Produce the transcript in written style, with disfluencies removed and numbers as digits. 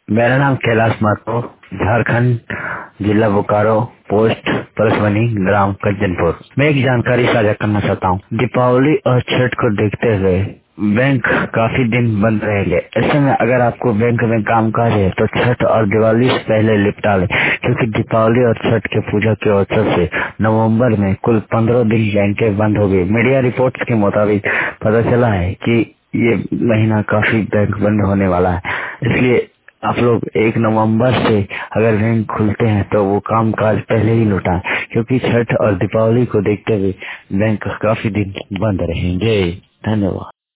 मेरा नाम कैलाश माथुर, झारखंड, जिला बोकारो, पोस्ट परसवनी, ग्राम कज्जनपुर। मैं एक जानकारी साझा करना चाहता हूँ। दीपावली और छठ को देखते हुए बैंक काफी दिन बंद रहेंगे। ऐसे में अगर आपको बैंक में काम काज है तो छठ और दिवाली से पहले निपटा लें, क्योंकि दीपावली और छठ के पूजा के अवसर से नवंबर में कुल 15 दिन बैंकें बंद हो गई। मीडिया रिपोर्ट्स के मुताबिक पता चला है कि ये महीना काफी बैंक बंद होने वाला है। इसलिए आप लोग 1 नवंबर से अगर बैंक खुलते हैं तो वो काम काज पहले ही लौटाएं, क्योंकि छठ और दीपावली को देखते हुए बैंक काफी दिन बंद रहेंगे। धन्यवाद।